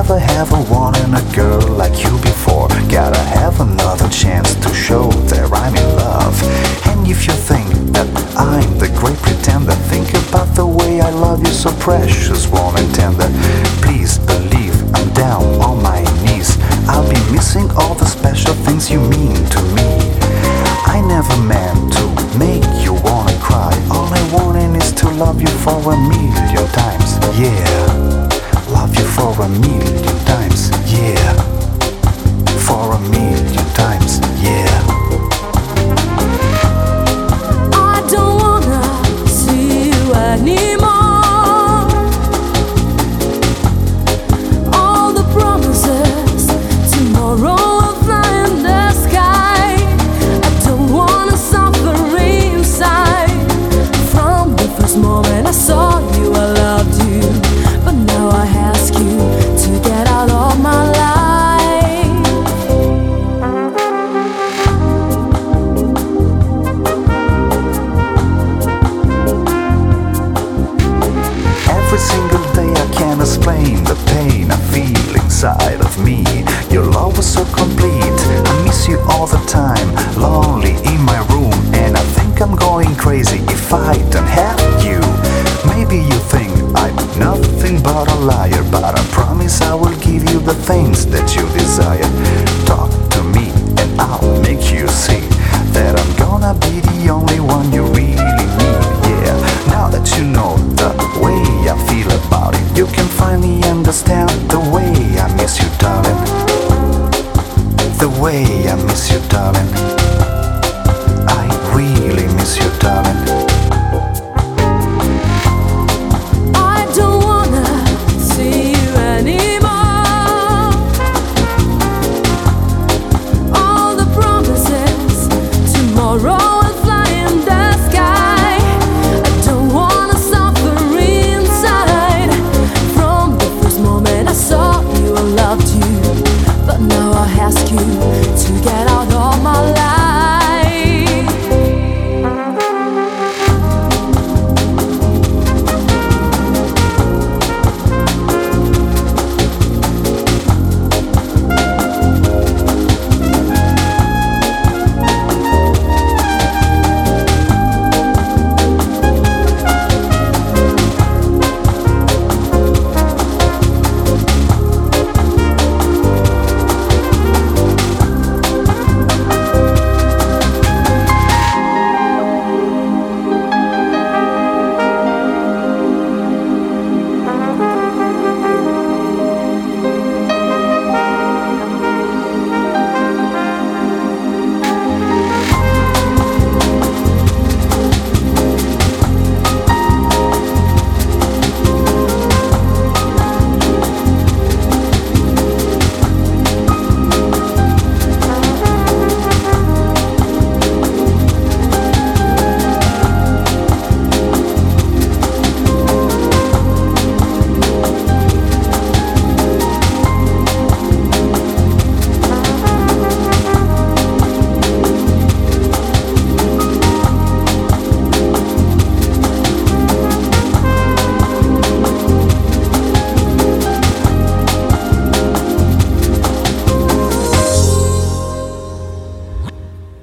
never ever wanted a girl like you before. Gotta have another chance to show that I'm in love. And if you think that I'm the great pretender, think about the way I love you so precious, warm and tender. Please believe I'm down on my knees. I'll be missing all the special things you mean to me. I never meant to make you wanna cry. All I wanted is to love you for a million times. Yeah, love you for a million times. Yeah, for a million times. Yeah. I don't wanna see you anymore. All the promises tomorrow will fly in the sky. I don't wanna suffer inside. From the first moment I saw you, I loved you. But now I ask you to get out of my life. Every single day I can't explain the pain I feel inside of me. Your love was so complete. I miss you all the time, lonely in my room, and I think I'm going crazy if I don't have you. Maybe you think I'm nothing but a liar, but I promise I will give you the things that you desire.